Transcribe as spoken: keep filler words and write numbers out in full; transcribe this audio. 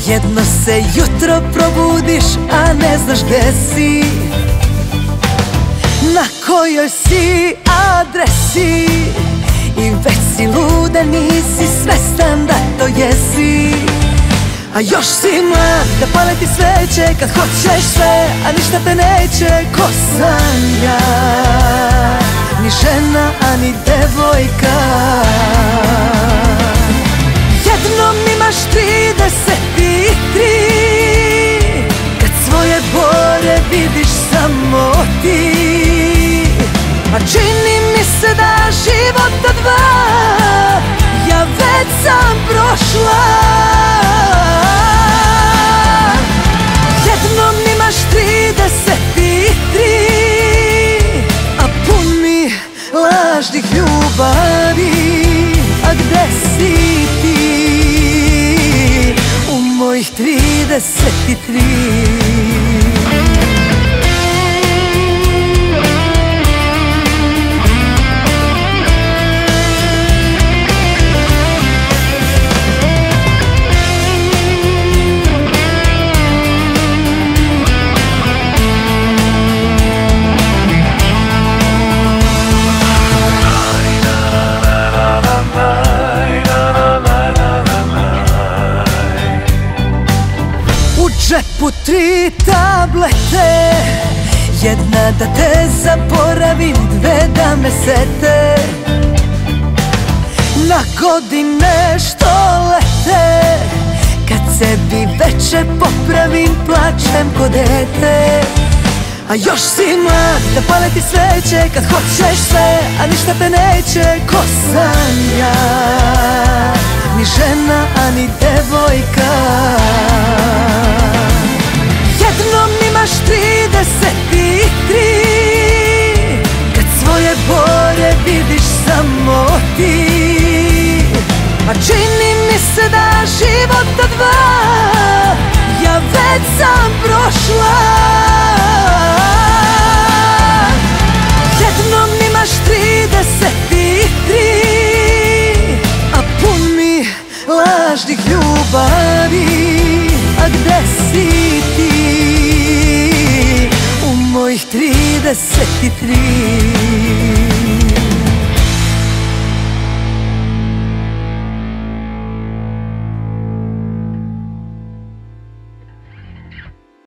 Jedno se jutro probudiš, a ne znaš gde si, na kojoj si adresi, i već si luda, nisi svestan da to jesi. A još si mlad da pale ti sveće kad hoćeš sve, a ništa te neće. Ko sam ja, ni žena, a ni devojka. Jednom imaš trideset i tri, kad svoje bore vidiš samo ti. A čini mi se da života dva ja već sam prošla. Jednom imaš trideset i tri, a pun mi lažnih ljubavi. A gde si ti u mojih trideset i tri? U džepu tri tablete, jedna da te zaboravim, dve da me sete. Na godine što lete, kad sebi veče popravim, plačem ko dete. A još si mlad da pale ti sveće kad hoćeš sve, a ništa te neće. Ko sam ja, ni žena, a ni devojka. Jednom imaš trideset i tri, kad svoje bore vidiš samo ti. A čini mi se da života dva ja već sam prošla. Jednom imaš trideset i tri, a pun mi lažnih ljubavi. A gde si ti u mojih trideset i tri?